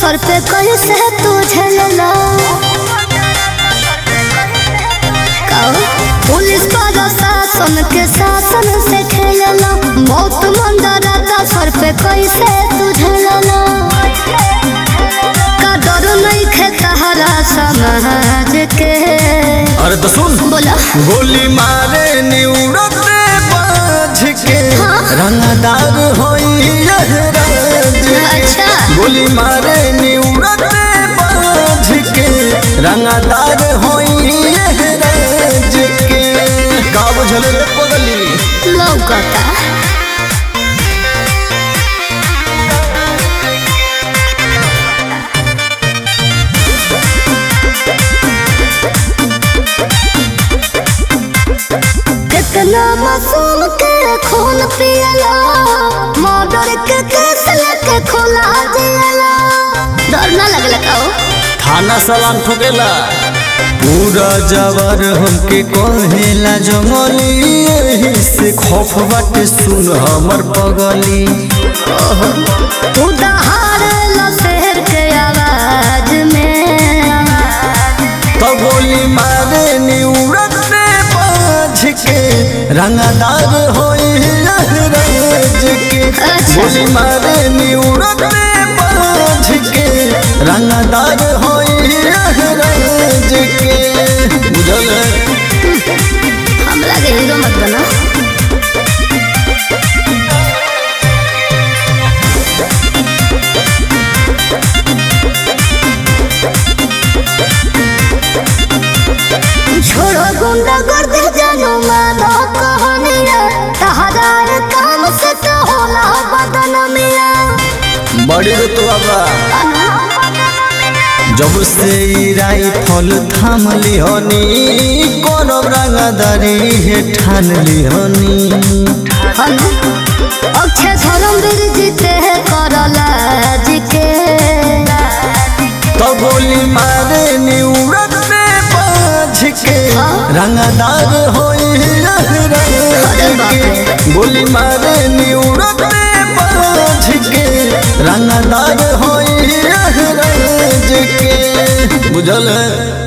सर पे कैसे तू झेलला पुलिस प्रशासन के शासन से खेलला मौत मंडराता सर पे कैसे तू झेलला का डर नहीं खेता हरा समाज के। अरे तो सुन बोला गोली मारे निउड़ते बाझ के रंगदार होई यह राज के। अच्छा गोली मारे निउड़ते बाझ के रंगदार होई यह राज के। का बुझल रे पगली लौकता कितना मासूम के खून पियला मर्डर के केस लेके खुला दियला डर ना लगला का थाना सलाम ठोकेला पूरा जवार हमके कहेला जंगली यही से खौफ बाटे सुन हमर पगली। तू दहाड़ला शहर के आवाज में तो गोली मारे निउड़ते बाझ के रंगदार होई यह राज के। गोली मारे निउड़ते बाझ के रंगदार होई यह राज के। बुझल हमरा के हीरो मत बना। छोड़ो गुंडा गर्द जानो मानो कहानिया तहरार काम से तो होला बदन मिया बड़ी रुतबा जब से राइफल थाम लिहनी कोनो रंगदारी हे ठान लिहनी। अक्षय धर्मवीर जीते करला जी के तो गोली मारे निउड़ते बाझ के रंगदार होई यह राज के। गोली मारे निउड़ते बाझ के रंगदार होई यह राज के। बुझल है।